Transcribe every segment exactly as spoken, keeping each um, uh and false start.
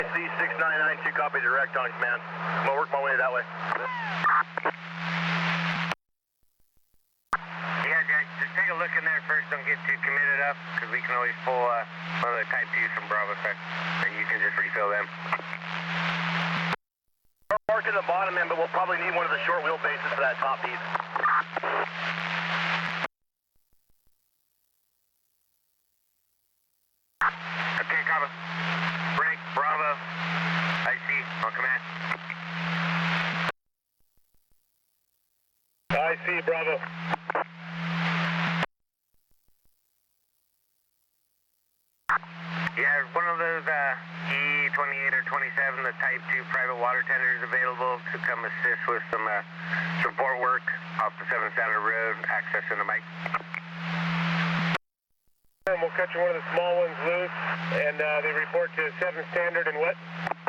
C six nine nine two, copy direct on command. I'm gonna work my way that way. Yeah, guys, just take a look in there first. Don't get too committed up, because we can always pull uh, one of the Type twos from Bravo Side, and you can just refill them. We're marking the bottom end, but we'll probably need one of the short wheelbases for that top piece. Okay, Cabo. Break, Bravo. I see, on command. I see, Bravo. Yeah, one of those uh, E twenty-eight or twenty-seven, the Type two private water tenders available to come assist with some uh, support work off the seven Standard Road, accessing the mic. We'll cut you one of the small ones loose, and uh, they report to seven Standard and what?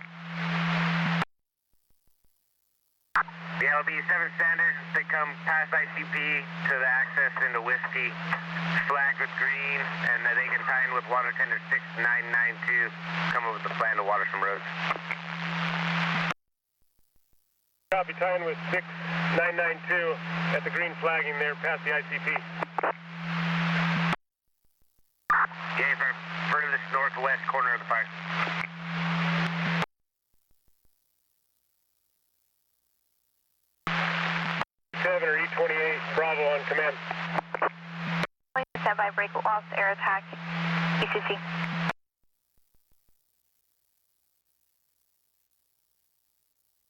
Yeah, it'll be seven Standard. They come past I C P to the access into Whiskey, flagged with green, and uh, they can tie in with water tender six nine nine two, come up with the plan to water some roads. Copy, tying with six nine nine two at the green flagging there past the I C P. Yeah, for furthest northwest corner of the park. seven or E twenty-eight, Bravo on command. Stand by, break off, air attack, E C C.